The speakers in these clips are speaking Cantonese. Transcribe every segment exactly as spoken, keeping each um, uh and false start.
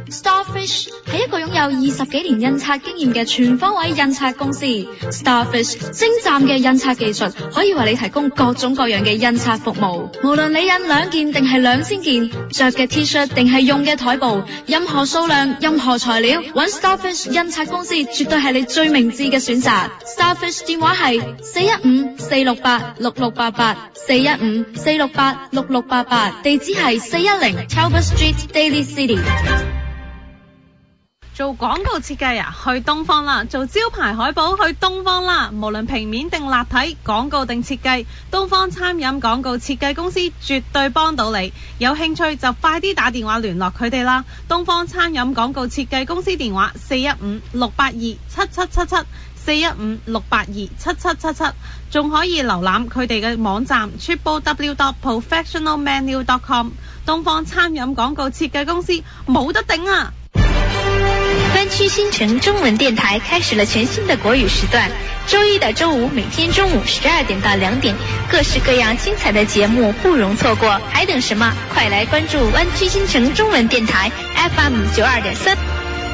Starfish 係一個擁有二十幾年印刷經驗嘅全方位印刷公司。Starfish 精湛嘅印刷技術可以為你提供各種各樣嘅印刷服務。無論你印兩件定係兩千件，着嘅 T-shirt 定係用嘅台布，任何數量、任何材料，揾 Starfish 印刷公司絕對係你最明智嘅選擇。Starfish 電話係四一五四六八六六八八，四一五四六八六六八八，地址係四一零 Talbot Street Daly City。 做廣告設計啊，去東方啦；做招牌海報，去東方啦。無論平面定立體，廣告定設計，東方餐飲廣告設計公司絕對幫到你。有興趣就快啲打電話聯絡佢哋啦。東方餐飲廣告設計公司電話四一五六八二七七七七，四一五六八二七七七七，仲可以瀏覽佢哋嘅網站 triple w dot professional menu dot com。東方餐飲廣告設計公司冇得頂啊！ 灣區新城中文電台開始了全新的國語時段，周一到周五每天中午十二點到兩點，各式各樣精彩的節目不容錯過，還等什麼？快來關注灣區新城中文電台 F M 九二點三。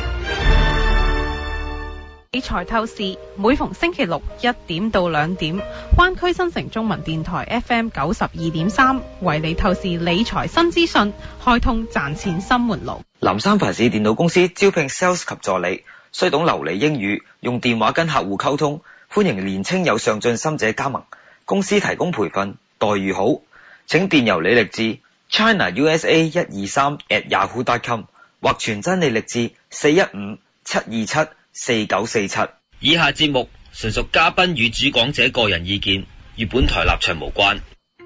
理財透視每逢星期六一點到兩點，灣區新城中文電台 F M 九十二點三為你透視理財新資訊，開通賺錢新門路。 林三藩市電腦公司招聘 sales 及助理，須懂流利英語，用電話跟客戶溝通，歡迎年青有上進心者加盟。公司提供培訓，待遇好，請電郵履歷至 china u s a 一二三 at yahoo dot com 或傳真履歷至四一五七二七四九四七。 以下節目純屬嘉賓與主講者個人意見，與本台立場無關。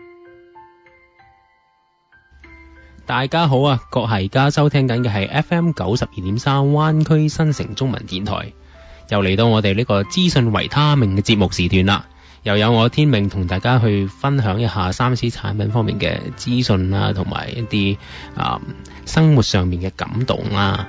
大家好啊，各係而家收聽緊嘅係 F M 九十二點三灣區新城中文電台，又嚟到我哋呢個資訊維他命嘅節目時段啦。又有我天命同大家去分享一下三 C 產品方面嘅資訊啦，同埋一啲啊、嗯、生活上面嘅感動啦。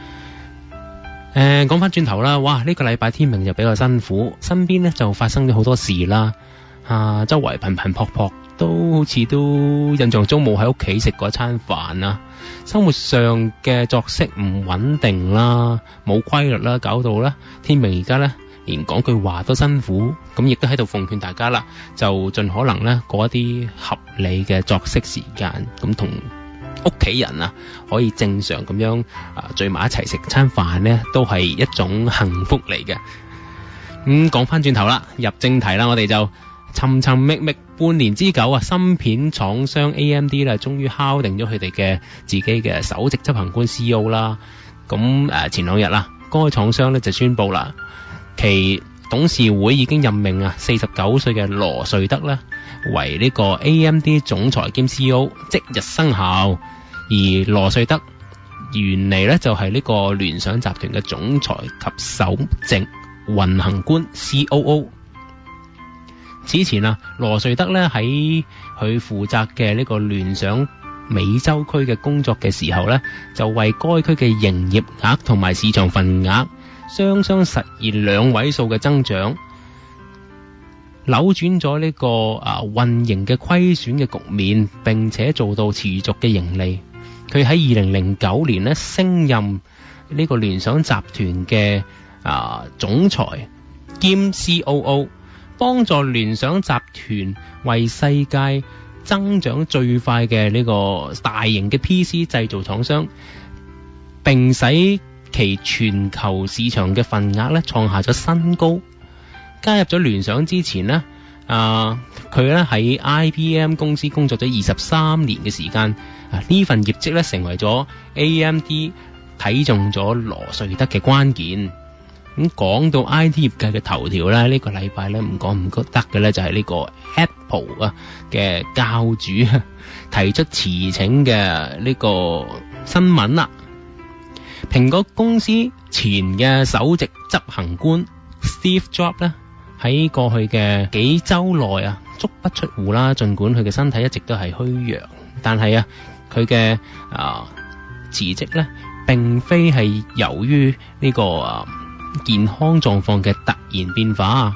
誒，講翻轉頭啦，哇！呢、這個禮拜天命就比較辛苦，身邊咧就發生咗好多事啦，啊，周圍頻頻撲撲，都好似都印象中冇喺屋企食過餐飯啊，生活上嘅作息唔穩定啦，冇規律啦，搞到咧天命而家咧連講句話都辛苦，咁亦都喺度奉勸大家啦，就盡可能咧過一啲合理嘅作息時間，咁同屋企人啊，可以正常咁樣啊聚埋一齊食餐飯呢，都係一種幸福嚟嘅。咁講翻轉頭啦，入正題啦，我哋就尋尋覓覓半年之久啊，芯片廠商 A M D 啦，終於敲定咗佢哋嘅自己嘅首席執行官 C E O 啦。咁誒前兩日啦，該廠商咧就宣布啦，其董事會已經任命啊四十九歲嘅羅瑞德咧為呢個 A M D 總裁兼 C E O， 即日生效。而羅瑞德原嚟咧就係呢個聯想集團嘅總裁及首席運行官 C O O。此前啊，羅瑞德咧喺佢負責嘅呢個聯想美洲區嘅工作嘅時候咧，就為該區嘅營業額同埋市場份額雙雙實現兩位數嘅增長，扭轉咗呢個啊運營嘅虧損嘅局面，並且做到持續嘅盈利。佢喺二零零九年咧升任呢個聯想集團嘅啊總裁兼 C O O， 幫助聯想集團為世界增長最快嘅呢個大型嘅 P C 製造廠商，並使其全球市場嘅份額咧創下咗新高。加入咗聯想之前呢，啊佢咧喺 I B M 公司工作咗二十三年嘅時間。啊！呢份業績咧成為咗 A M D 睇中咗羅瑞德嘅關鍵。咁講到 I T 業界嘅頭條咧，呢個禮拜咧唔講唔得嘅咧就係呢個 Apple 啊嘅教主提出辭請嘅呢個新聞啦。蘋果公司前嘅首席執行官 Steve Jobs 咧喺過去嘅幾週內啊足不出戶啦，儘管佢嘅身體一直都係虛弱，但係啊佢嘅啊辭職咧並非係由於呢個啊健康狀況嘅突然變化。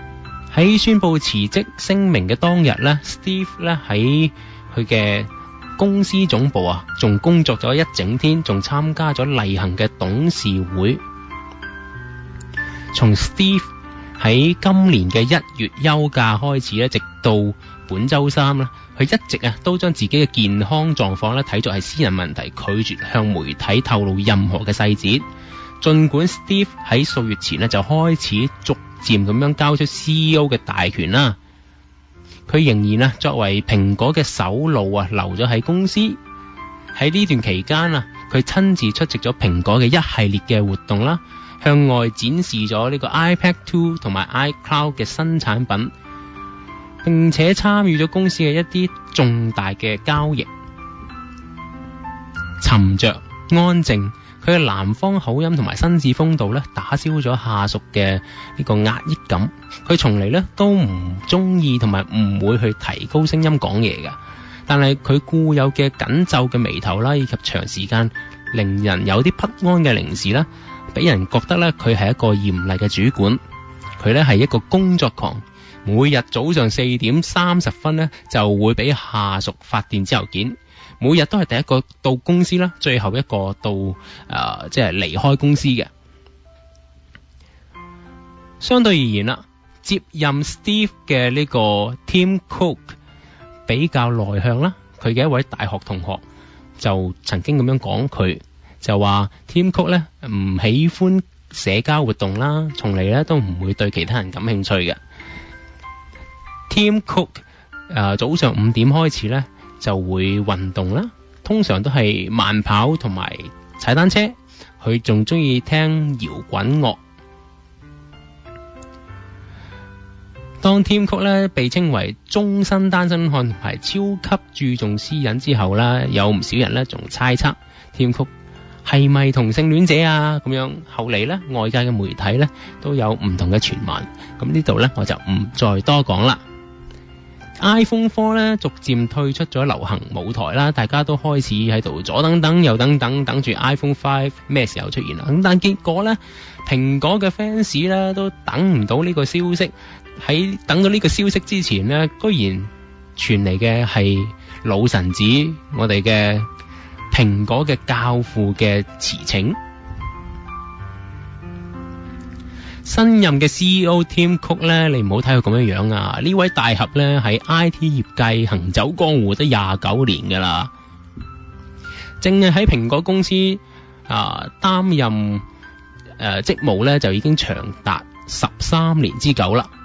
喺宣布辭職聲明嘅當日咧 Steve 咧喺佢嘅公司總部啊，仲工作咗一整天，仲參加咗例行嘅董事會。從 Steve 喺今年嘅一月休假開始咧，直到本週三啦，佢一直啊都將自己嘅健康狀況咧睇作係私人問題，拒絕向媒體透露任何嘅細節。儘管 Steve 喺數月前咧就開始逐漸咁樣交出 C E O 嘅大權啦，佢仍然啊作為蘋果嘅首腦啊留咗喺公司。喺呢段期間啊，佢親自出席咗蘋果嘅一系列嘅活動啦，向外展示咗呢個 iPad 二同埋 iCloud 嘅新產品，並且參與咗公司嘅一啲重大嘅交易。沉着安靜，佢嘅南方口音同埋紳士風度咧，打消咗下屬嘅呢個壓抑感。佢從嚟咧都唔中意同埋唔會去提高聲音講嘢㗎，但係佢固有嘅緊皺嘅眉頭啦，以及長時間令人有啲不安嘅凝視啦，俾人覺得咧佢係一個嚴厲嘅主管。佢咧係一個工作狂，每日早上四點三十分咧就會俾下屬發電子郵件。每日都係第一個到公司啦，最後一個到誒、呃、即係離開公司嘅。相對而言啦，接任 Steve 嘅呢個 Tim Cook 比較內向啦。佢嘅一位大學同學就曾經咁樣講佢，就話 Tim Cook 咧唔喜歡社交活動啦，從嚟咧都唔會對其他人感興趣嘅。Tim Cook 誒、呃、早上五點開始咧就會運動啦，通常都係慢跑同埋踩單車。佢仲中意聽搖滾樂。當 Tim Cook 咧被稱為終身單身漢同埋超級注重私隱之後咧，有唔少人咧仲猜測 Tim Cook 係咪同性戀者啊？咁樣後嚟咧，外界嘅媒體咧都有唔同嘅傳聞。咁呢度咧我就唔再多講啦。iPhone 四咧逐漸退出咗流行舞台啦，大家都開始喺度左等等右等等，等住 iPhone 五咩時候出現啦。咁但結果咧，蘋果嘅 fans 咧都等唔到呢個消息。喺等到呢個消息之前咧，居然傳嚟嘅係老臣子，我哋嘅蘋果嘅教父嘅辭請。新任嘅 C E O Tim Cook 咧，你唔好睇佢咁樣樣啊！呢位大俠咧喺 I T 業界行走江湖得廿九年噶啦，淨係喺蘋果公司啊擔任誒職務咧就已經長達十三年之久啦。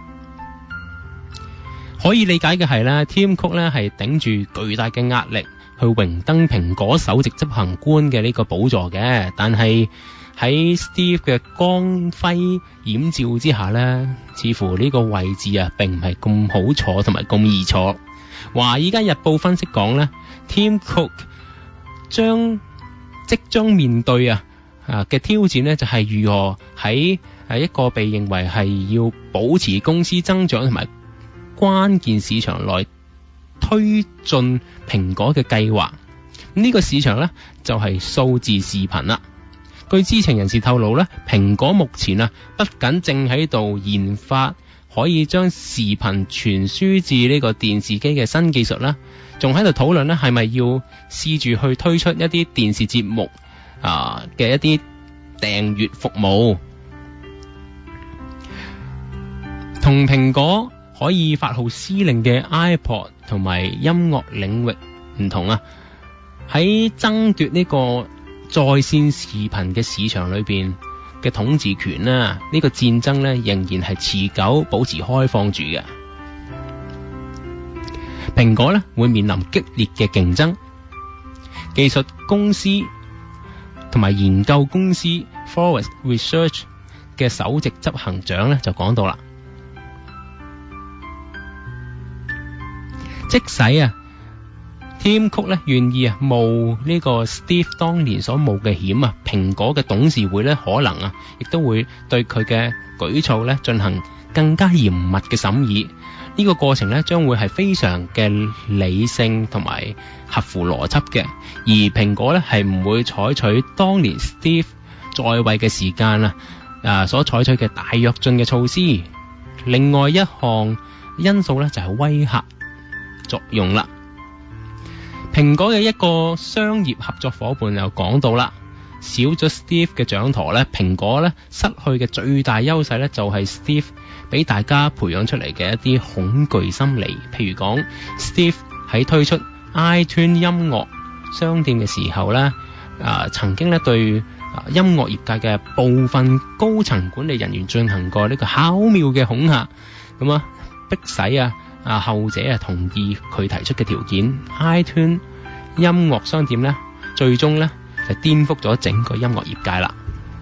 可以理解嘅係咧 Tim Cook 咧係頂住巨大嘅壓力去榮登蘋果首席執行官嘅呢個寶座嘅，但係喺 Steve 嘅光輝掩照之下呢，似乎呢個位置啊並唔係咁好坐同埋咁易坐。華爾街日報分析講呢 Tim Cook 將即將面對啊啊嘅挑戰呢，就係如何喺係一個被認為係要保持公司增長同埋關鍵市場內推進蘋果嘅計劃。呢、這個市場呢，就係、是、數字視頻啦。據知情人士透露咧，蘋果目前啊，不僅正喺度研發可以將視頻傳輸至呢個電視機嘅新技術啦，仲喺度討論咧係咪要試住去推出一啲電視節目啊嘅一啲訂閱服務。同蘋果可以發號施令嘅 iPod 同埋音樂領域唔同啊，喺爭奪呢個在線視頻嘅市場裏邊嘅統治權啦，呢個戰爭咧仍然係持久保持開放住嘅。蘋果咧會面臨激烈嘅競爭，技術公司同埋研究公司 Forest Research 嘅首席執行長咧就講到啦，即使啊Tim Cook 咧願意啊冒呢個 Steve 當年所冒嘅險啊，蘋果嘅董事會咧可能啊，亦都會對佢嘅舉措咧進行更加嚴密嘅審議。呢個過程咧將會係非常嘅理性同埋合乎邏輯嘅，而蘋果咧係唔會採取當年 Steve 在位嘅時間啊啊所採取嘅大躍進嘅措施。另外一項因素咧就係威嚇作用啦。 蘋果嘅一個商業合作伙伴又講到啦，少咗 Steve 嘅掌舵咧，蘋果咧失去嘅最大優勢咧就係 Steve 俾大家培養出嚟嘅一啲恐懼心理。譬如講 Steve 喺推出 iTunes 音樂商店嘅時候咧，啊曾經咧對啊音樂業界嘅部分高層管理人員進行過呢個巧妙嘅恐嚇，咁啊迫使啊啊後者啊同意佢提出嘅條件。iTunes 音樂商店咧最終咧就顛覆咗整個音樂業界啦。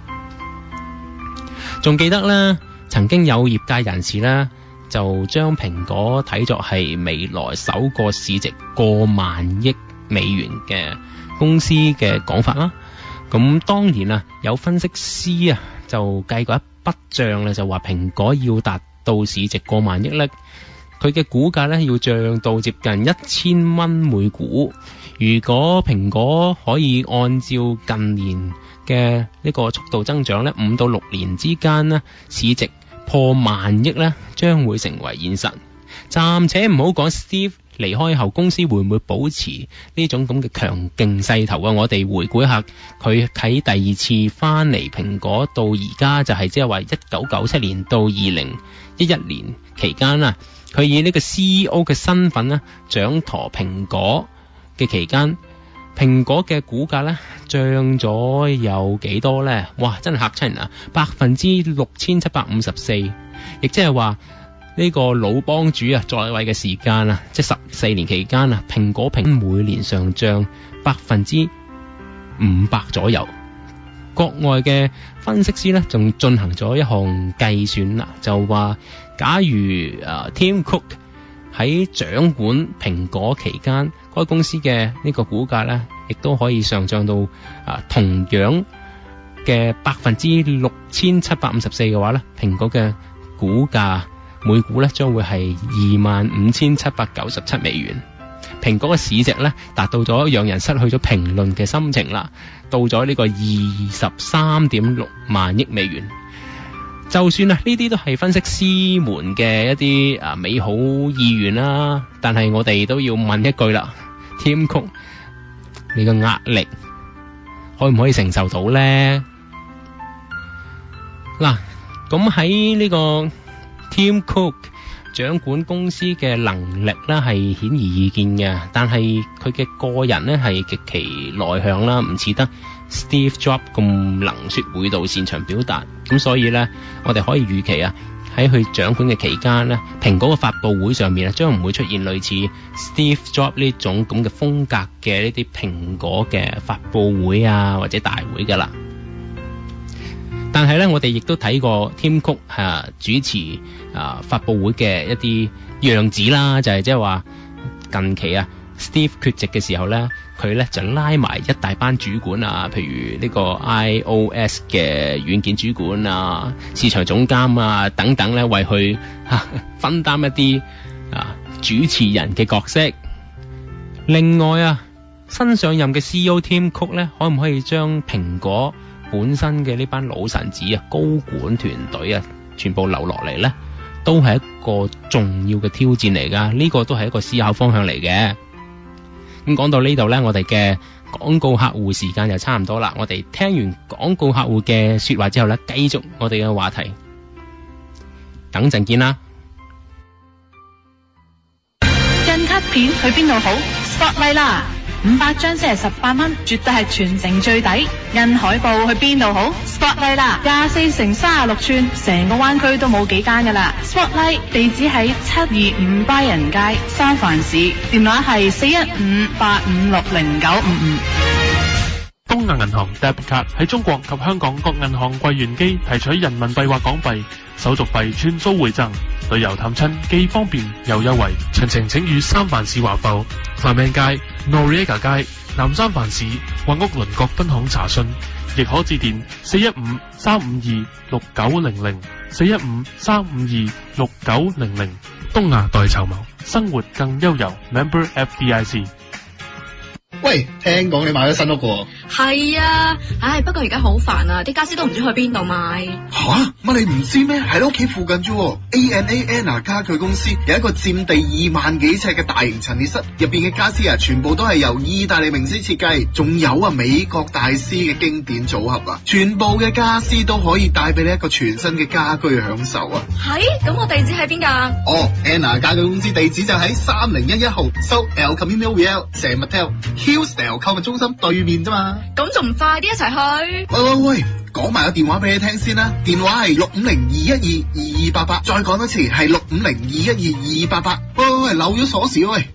仲記得咧，曾經有業界人士咧就將蘋果睇作係未來首個市值過萬億美元嘅公司嘅講法啦。咁當年啊，有分析師啊就計過一筆賬咧，就話蘋果要達到市值過萬億咧，佢嘅股價咧要漲到接近一千蚊每股。如果蘋果可以按照近年嘅呢個速度增長咧，五到六年之間呢，市值破萬億咧，將會成為現實。暫且唔好講 Steve 離開後公司會唔會保持呢種咁嘅強勁勢頭啊！我哋回顧一下佢喺第二次翻嚟蘋果到而家，就係即係話一九九七年到二零一一年期間啊，佢以呢個 C E O 嘅身份咧掌舵蘋果嘅期間，蘋果嘅股價咧漲咗有幾多呢？哇！真係嚇親人啊！百分之六千七百五十四，亦即係話呢個老幫主啊在位嘅時間啊，即係十四年期間啊，蘋果平均每年上漲百分之五百左右。國外嘅分析師咧仲進行咗一項計算啦，就話假如啊 Tim Cook 喺掌管蘋果期間，該公司嘅呢個股價咧，亦都可以上漲到啊同樣嘅百分之六千七百五十四嘅話咧，蘋果嘅股價每股咧將會係二萬五千七百九十七美元。蘋果嘅市值咧達到咗讓人失去咗評論嘅心情啦，到咗呢個二十三點六萬億美元。就算啊呢啲都係分析師們嘅一啲啊美好意願啦，但係我哋都要問一句啦， Tim Cook 你嘅壓力可唔可以承受到呢？嗱，咁喺呢個 Tim Cook 掌管公司嘅能力咧係顯而易見嘅，但係佢嘅個人咧係極其內向啦，唔似得 Steve Jobs 咁能說會道、擅長表達。咁所以咧，我哋可以預期啊，喺佢掌管嘅期間咧，蘋果嘅發佈會上面啊，將唔會出現類似 Steve Jobs 呢種咁嘅風格嘅呢啲蘋果嘅發佈會啊或者大會噶啦。但係咧，我哋亦都睇過 Tim Cook 啊主持啊發佈會嘅一啲樣子啦，就係即係話近期啊 Steve 缺席嘅時候咧，佢咧就拉埋一大班主管啊，譬如呢個 iOS 嘅軟件主管啊、市場總監啊等等咧，為佢啊分擔一啲啊主持人嘅角色。另外啊，新上任嘅 C E O Tim Cook 咧，可唔可以將蘋果本身嘅呢班老臣子啊、高管團隊啊，全部留落嚟呢，都係一個重要嘅挑戰嚟噶。呢個都係一個思考方向嚟嘅。咁講到呢度呢，我哋嘅廣告客戶時間就差唔多啦。我哋聽完廣告客戶嘅說話之後呢，繼續我哋嘅話題。等陣見啦。 印卡片去邊度好 ？Spotlight 啦！五百張即係十八蚊，絕對係全城最抵。印海報去邊度好 ？Spotlight 啦，廿四乘三十六寸，成個灣區都冇幾間噶啦。Spotlight 地址喺七二五巴人街，三藩市，電話係四一五八五六零九五五。 東亞銀行 Debit 卡喺中國及香港各銀行櫃員機提取人民幣或港幣，手續費全數回贈，旅遊探親既方便又優惠。詳情請與三藩市華埠、Clement街、Noriega 街、南三藩市或屋鄰國分行查詢，亦可致電四一五三五二六九零零、四一五三五二六九零零。東亞代籌謀，生活更悠遊。Member F D I C。 喂，聽講你買咗新屋喎？ 係啊，唉，不過而家好煩啊，啲家私都唔知去邊度買。 吓，乜你唔知咩？喺你屋企附近啫。A N A Anna 家具公司有一個佔地二萬幾尺嘅大型陳列室，入邊嘅家私啊，全部都係由意大利名師設計，仲有啊美國大師嘅經典組合啊，全部嘅家私都可以帶俾你一個全新嘅家居享受啊。 係，咁我地址喺邊噶？ 哦 ，Anna 家具公司地址就喺三零一一號 South El Camino Real San Mateo Hillsdale 購物中心對面啫嘛。 咁仲唔快啲一齊去？ 喂喂喂，講埋個電話俾你聽先啦，電話係六五零二一二二二八八，再講多次係六五零二一二二二八八。喂喂喂，漏咗鎖匙喂！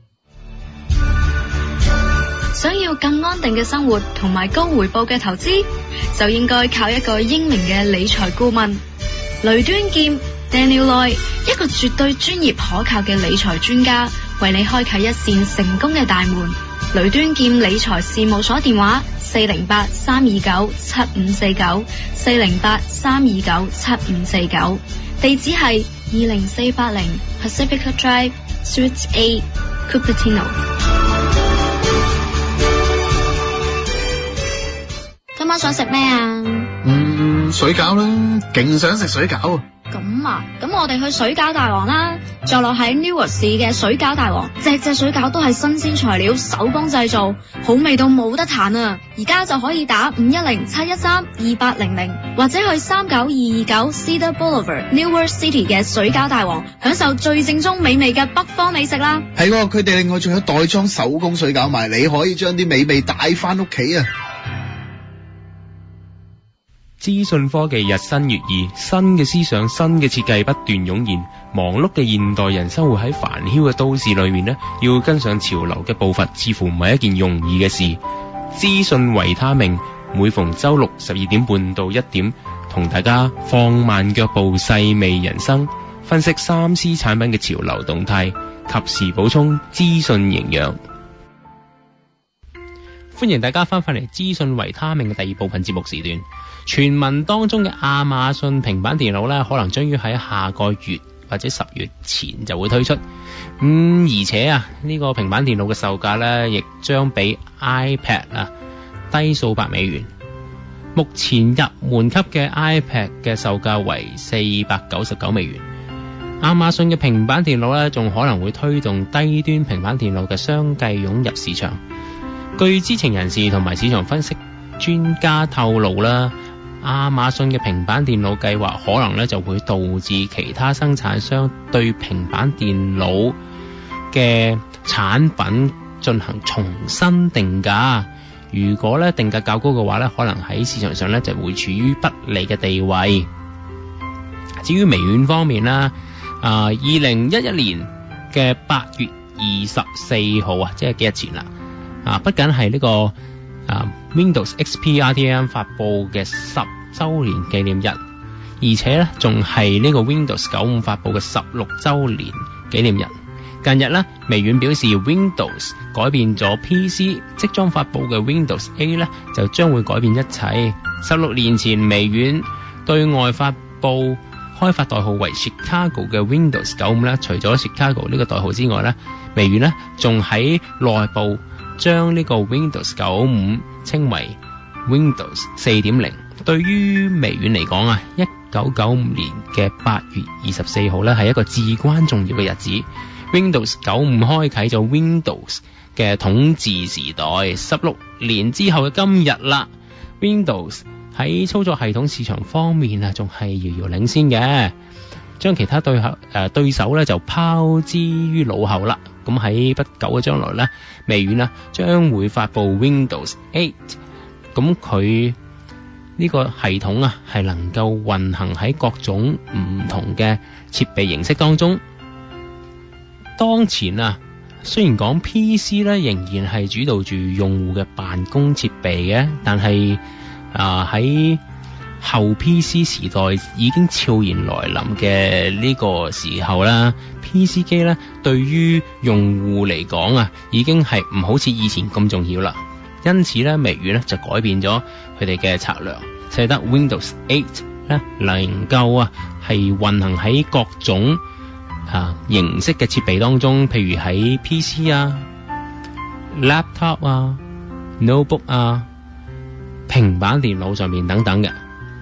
想要更安定嘅生活同埋高回報嘅投資，就應該靠一個英明嘅理財顧問雷端劍 Daniel Loy， 一個絕對專業可靠嘅理財專家，為你開啟一扇成功嘅大門。雷端劍理財事務所電話四零八三二九七五四九四零八三二九七五四九，地址係二零四八零 Pacifica Drive Suite A Cupertino。今晚想食咩啊？ 嗯，水餃啦，勁想食水餃啊！ 咁啊，咁我哋去水餃大王啦，坐落喺 Newark 市嘅水餃大王，隻隻水餃都係新鮮材料，手工製造，好味到冇得彈啊！而家就可以打五一零七一三二八零零，或者去三九二二九 Cedar Boulevard Newark City 嘅水餃大王，享受最正宗美味嘅北方美食啦！ 係喎，佢哋另外仲有袋裝手工水餃賣，你可以將啲美味帶翻屋企啊！ 資訊科技日新月異，新嘅思想、新嘅設計不斷湧現。忙碌嘅現代人生活喺煩囂嘅都市裏面呢，要跟上潮流嘅步伐，似乎唔係一件容易嘅事。資訊維他命每逢周六十二點半到一點，同大家放慢腳步，細味人生，分析三 C 產品嘅潮流動態，及時補充資訊營養。歡迎大家翻返嚟資訊維他命嘅第二部分節目時段。傳聞當中嘅亞馬遜平板電腦咧，可能將於喺下個月或者十月前就會推出。咁、嗯、而且啊，呢、這個平板電腦嘅售價咧，亦將比 iPad 啊低數百美元。目前入門級嘅 iPad 嘅售價為四百九十九美元。亞馬遜嘅平板電腦咧，仲可能會推動低端平板電腦嘅相繼湧入市場。據知情人士同埋市場分析專家透露啦，亞馬遜嘅平板電腦計劃可能咧就會導致其他生產商對平板電腦嘅產品進行重新定價。如果咧定價較高嘅話咧，可能喺市場上咧就會處於不利嘅地位。至於微軟方面啦，啊，二零一一年嘅八月二十四號啊，即係幾日前啦。啊，不僅係呢個啊 Windows X P R T M 發佈嘅十週年紀念日，而且咧仲係呢個 Windows 九五發佈嘅十六週年紀念日。近日咧，微軟表示 Windows 改變咗 P C， 即將發佈嘅 Windows A 咧就將會改變一切。十六年前，微軟對外發佈開發代號為 Chicago 嘅 Windows 九五咧，除咗 Chicago 呢個代號之外咧，微軟咧仲喺內部將呢個 Windows 九五稱為 Windows 四點零。對於微軟嚟講啊，一九九五年嘅八月二十四號咧係一個至關重要嘅日子。Windows 九五開啟咗 Windows 嘅統治時代。十六年之後嘅今日啦， Windows 喺操作系統市場方面啊，仲係遙遙領先嘅，將其他對口誒對手咧就拋之於腦後啦。咁喺不久嘅將來咧，微軟呢將會發布 Windows 八。咁佢呢個系統啊係能夠運行喺各種唔同嘅設備形式當中。當前啊，雖然講 P C 咧仍然係主導住用戶嘅辦公設備嘅，但係啊喺後 P C 時代已經悄然來臨嘅呢個時候啦， P C 機咧對於用戶嚟講啊，已經係唔好似以前咁重要啦。因此咧，微軟咧就改變咗佢哋嘅策略，使得 Windows 八咧能夠啊係運行喺各種啊形式嘅設備當中，譬如喺 P C 啊、 laptop 啊、notebook 啊、平板電腦上面等等嘅。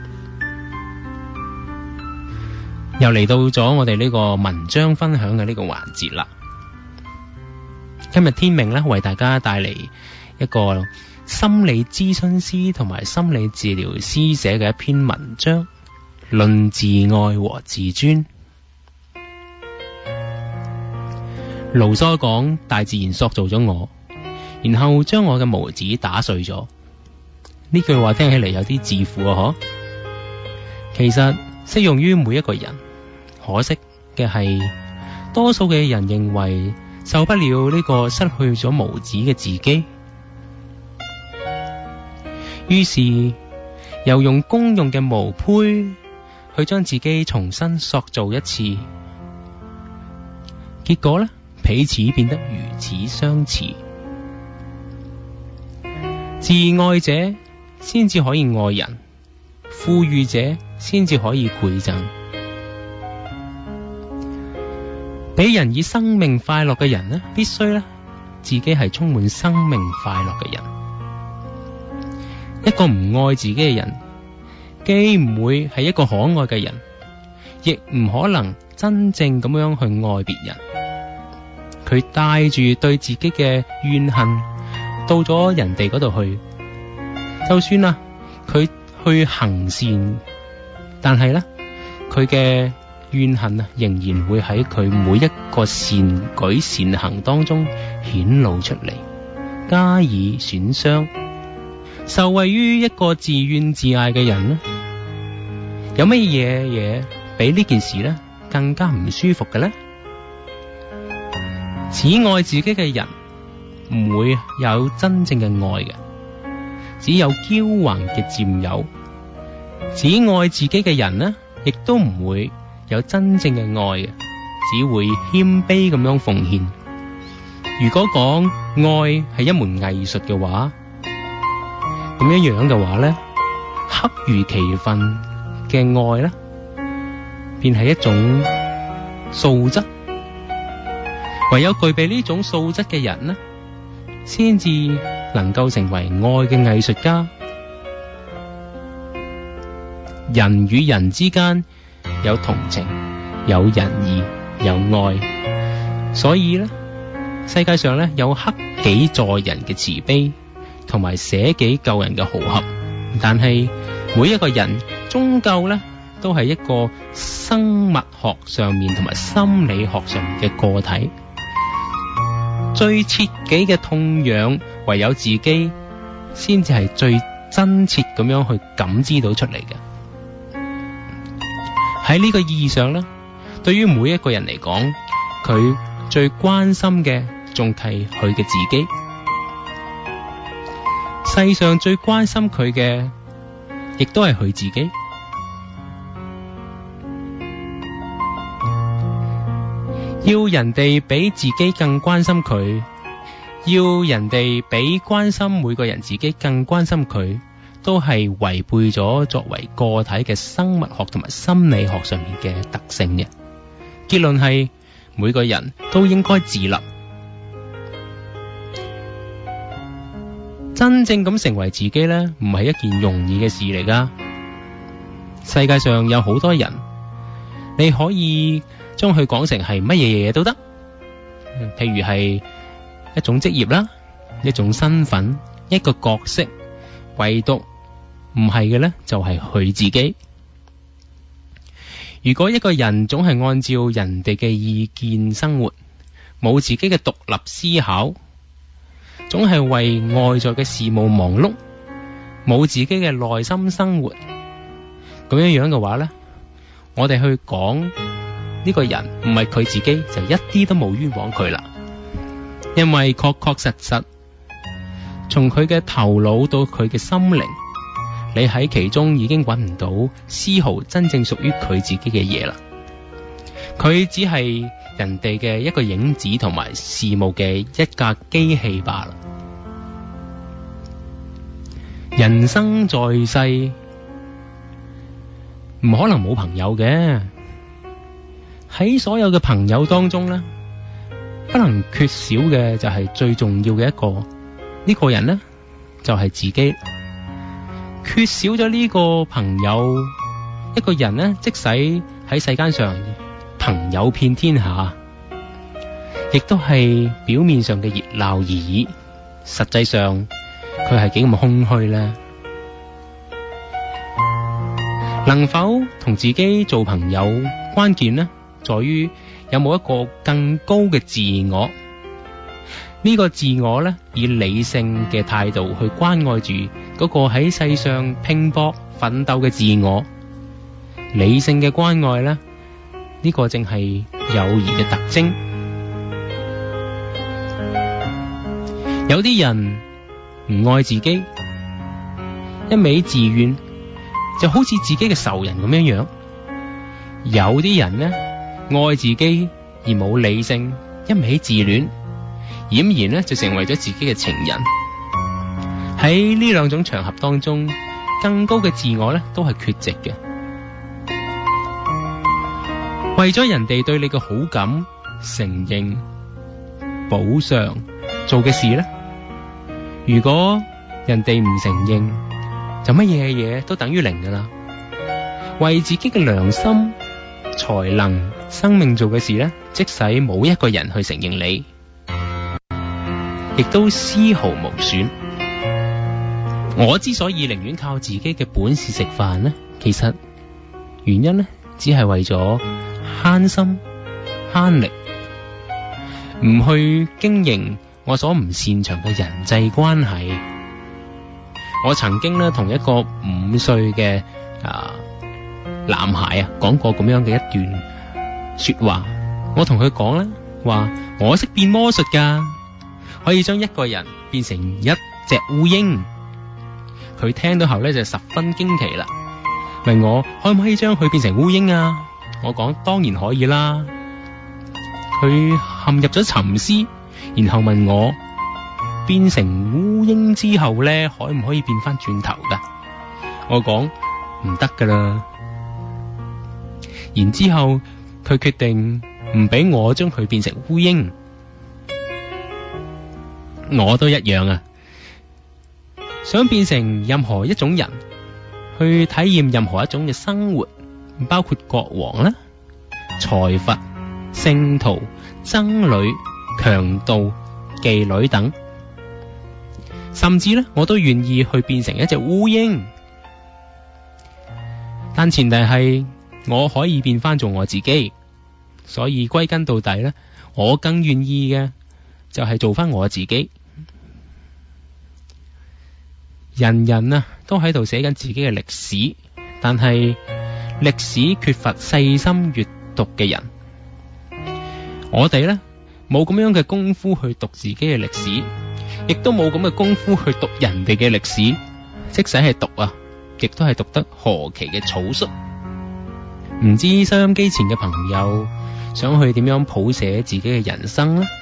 又嚟到咗我哋呢個文章分享嘅呢個環節啦。今日天明咧為大家帶嚟一個心理諮詢師同埋心理治療師寫嘅一篇文章，論自愛和自尊。盧梭講，大自然塑造咗我，然後將我嘅模子打碎咗。呢句話聽起嚟有啲自負啊，嗬？其實適用於每一個人，可惜嘅係多數嘅人認為受不了呢個失去咗模子嘅自己，於是又用公用嘅模胚去將自己重新塑造一次，結果呢，彼此變得如此相似。自愛者先至可以愛人，富裕者先至可以饋贈。俾人以生命快樂嘅人呢，必須呢自己係充滿生命快樂嘅人。一個唔愛自己嘅人，既唔會係一個可愛嘅人，亦唔可能真正咁樣去愛別人。佢帶住對自己嘅怨恨到咗人哋嗰度去，就算啦佢去行善，但係呢佢嘅怨恨啊仍然會喺佢每一個善舉善行當中顯露出嚟，加以損傷。受惠於一個自怨自艾嘅人呢，有乜嘢嘢比呢件事呢更加唔舒服嘅呢？只愛自己嘅人唔會有真正嘅愛嘅，只有驕橫嘅佔有。只愛自己嘅人呢，亦都唔會有真正嘅愛嘅，只會謙卑咁樣奉獻。如果講愛係一門藝術嘅話，咁樣樣嘅話呢，恰如其分嘅愛呢，便係一種素質。唯有具備呢種素質嘅人呢，先至能夠成為愛嘅藝術家。人與人之間有同情，有仁義，有愛，所以呢，世界上呢有克己助人嘅慈悲，同埋捨己救人嘅豪俠。但係每一個人終究呢都係一個生物學上面同埋心理學上面嘅個體。最切己嘅痛癢，唯有自己先至係最真切咁樣去感知到出嚟嘅。喺呢個意義上呢，對於每一個人嚟講，佢最關心嘅仲係佢嘅自己。世上最關心佢嘅，亦都係佢自己。要人哋比自己更關心佢，要人哋比關心每個人自己更關心佢，都係違背咗作為個體嘅生物學同埋心理學上面嘅特性嘅。結論係每個人都應該自立，真正咁成為自己呢，唔係一件容易嘅事嚟噶。世界上有好多人，你可以將佢講成係乜嘢嘢都得，譬如係一種職業啦，一種身份，一個角色，唯獨唔係嘅呢，就係佢自己。如果一個人總係按照人哋嘅意見生活，冇自己嘅獨立思考，總係為外在嘅事務忙碌，冇自己嘅內心生活，咁樣樣嘅話呢，我哋去講呢個人唔係佢自己，就一啲都冇冤枉佢啦。因為確確實實，從佢嘅頭腦到佢嘅心靈，你喺其中已經揾唔到絲毫真正屬於佢自己嘅嘢啦。佢只係人哋嘅一個影子，同埋事務嘅一架機器罷啦。人生在世，唔可能冇朋友嘅。喺所有嘅朋友當中呢， 不能缺少嘅就係最重要嘅一個，呢、呢個人呢，就係、是、自己。缺少咗呢個朋友，一個人呢，即使喺世間上朋友遍天下，亦都係表面上嘅熱鬧而已，實際上佢係幾咁空虛呢？能否同自己做朋友，關鍵呢，在於有冇一個更高嘅自我。呢個自我呢，以理性嘅態度去關愛住嗰個喺世上拼搏奮鬥嘅自我。理性嘅關愛呢，呢個正係友誼嘅特徵。有啲人唔愛自己，一味自怨，就好似自己嘅仇人咁樣樣。有啲人呢，愛自己而冇理性，一味自戀，儼然呢就成為咗自己嘅情人。喺呢兩種場合當中，更高嘅自我呢都係缺席嘅。為咗人哋對你嘅好感、承認、補償做嘅事呢，如果人哋唔承認，就乜嘢嘢都等於零噶啦。為自己嘅良心、才能、生命做嘅事呢，即使冇一個人去承認你，亦都絲毫無損。我之所以寧願靠自己嘅本事食飯呢，其實原因呢，只係為咗慳心慳力，唔去經營我所唔擅長嘅人際關係。我曾經呢同一個五歲嘅啊男孩啊講過咁樣嘅一段說話。我同佢講咧，話我識變魔術噶，可以將一個人變成一隻烏蠅。佢聽到後咧就十分驚奇啦，問我可唔可以將佢變成烏蠅啊？我講當然可以啦。佢陷入咗沉思，然後問我變成烏蠅之後咧，可唔可以變翻轉頭噶？我講唔得噶啦。然之後佢決定唔俾我將佢變成烏蠅。我都一樣啊，想變成任何一種人，去體驗任何一種嘅生活，包括國王啦、財閥、聖徒、僧侶、強盜、妓女等，甚至呢，我都願意去變成一隻烏蠅。但前提係我可以變翻做我自己，所以歸根到底呢，我更願意嘅就係做翻我自己。人人啊都喺度寫緊自己嘅歷史，但係歷史缺乏細心閱讀嘅人。我哋呢，冇咁樣嘅功夫去讀自己嘅歷史，亦都冇咁嘅功夫去讀人哋嘅歷史。即使係讀啊，亦都係讀得何其嘅草率。唔知收音機前嘅朋友想去點樣譜寫自己嘅人生呢？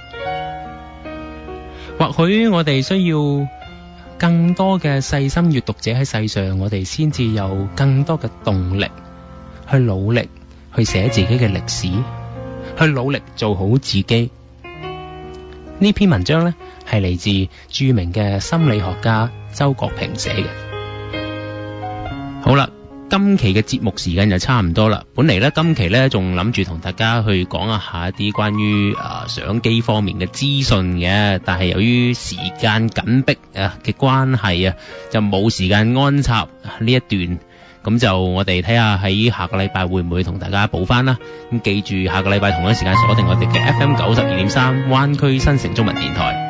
或許我哋需要更多嘅細心閱讀者喺世上，我哋先至有更多嘅動力去努力去寫自己嘅歷史，去努力做好自己。呢篇文章呢，係嚟自著名嘅心理學家周國平寫嘅。好啦，今期嘅節目時間就差唔多啦。本嚟呢，今期呢仲諗住同大家去講一下一啲關於啊相機方面嘅資訊嘅，但係由於時間緊迫啊嘅關係啊，就冇時間安插呢一段。咁就我哋睇下喺下個禮拜會唔會同大家補翻啦。咁記住下個禮拜同一時間鎖定我哋嘅 F M 九十二點三灣區新城中文電台。